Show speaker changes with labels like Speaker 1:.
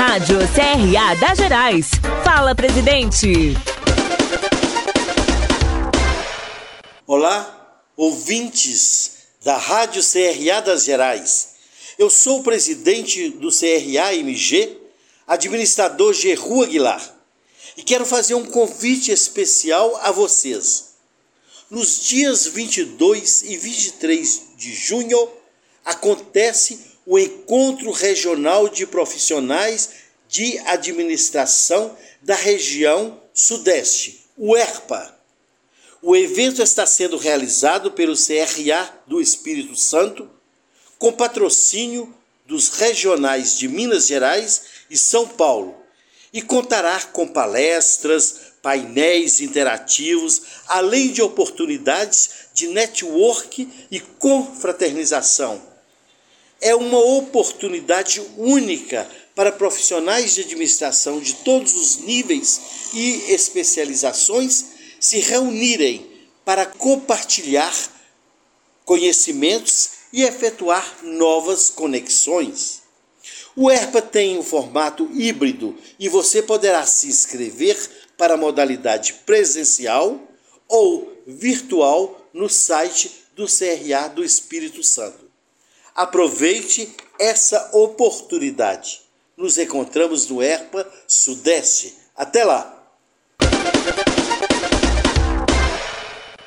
Speaker 1: Rádio CRA das Gerais. Fala, presidente.
Speaker 2: Olá, ouvintes da Rádio CRA das Gerais. Eu sou o presidente do CRA-MG, administrador Geru Aguilar, e quero fazer um convite especial a vocês. Nos dias 22 e 23 de junho, acontece o Encontro Regional de Profissionais de Administração da Região Sudeste, o ERPA. O evento está sendo realizado pelo CRA do Espírito Santo, com patrocínio dos regionais de Minas Gerais e São Paulo, e contará com palestras, painéis interativos, além de oportunidades de network e confraternização. É uma oportunidade única para profissionais de administração de todos os níveis e especializações se reunirem para compartilhar conhecimentos e efetuar novas conexões. O ERPA tem um formato híbrido e você poderá se inscrever para a modalidade presencial ou virtual no site do CRA do Espírito Santo. Aproveite essa oportunidade. Nos encontramos no ERPA Sudeste. Até lá!